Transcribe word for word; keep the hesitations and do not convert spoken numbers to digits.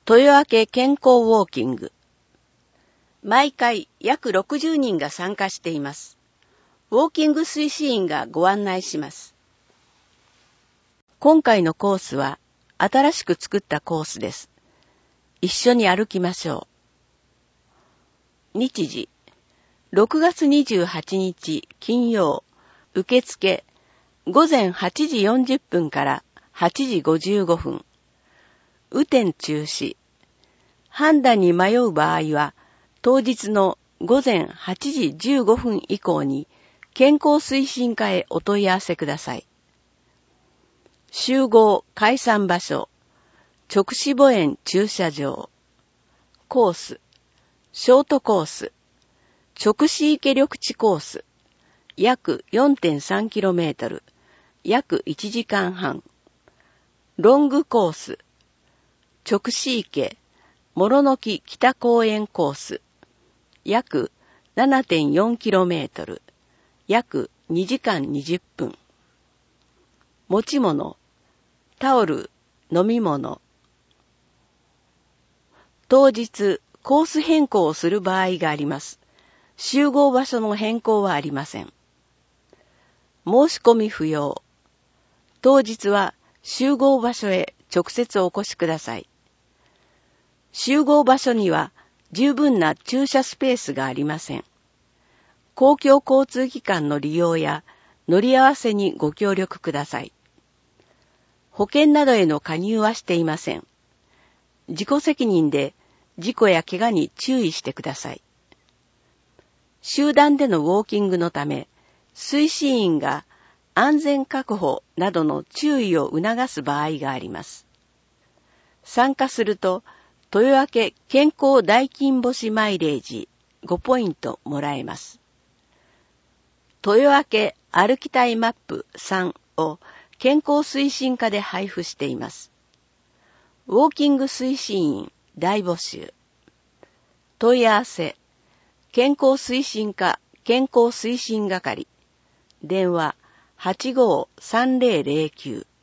豊明健康ウォーキング。毎回約ろくじゅうにんが参加しています。ウォーキング推進員がご案内します。今回のコースは新しく作ったコースです。一緒に歩きましょう。日時、ろくがつにじゅうはちにち金曜、受付、ごぜんはちじよんじゅっぷんからはちじごじゅうごふん。雨天中止。判断に迷う場合は、当日のごぜんはちじじゅうごふん以降に健康推進課へお問い合わせください。集合解散場所、直視墓園駐車場。コース、ショートコース、直視池緑地コース、約 よんてんさんキロメートル、約いちじかんはん。ロングコース、直視池、諸の木北公園コース、約 ななてんよんキロメートル、約にじかんにじゅっぷん。持ち物、タオル、飲み物。当日、コース変更をする場合があります。集合場所の変更はありません。申し込み不要。当日は集合場所へ直接お越しください。集合場所には十分な駐車スペースがありません。公共交通機関の利用や乗り合わせにご協力ください。保険などへの加入はしていません。自己責任で事故や怪我に注意してください。集団でのウォーキングのため、推進員が安全確保などの注意を促す場合があります。参加すると、豊明健康代金星マイレージごポイントもらえます。豊明歩きたいマップさんを健康推進課で配布しています。ウォーキング推進員大募集。問い合わせ、健康推進課健康推進係。電話 はちごーさんぜろぜろきゅう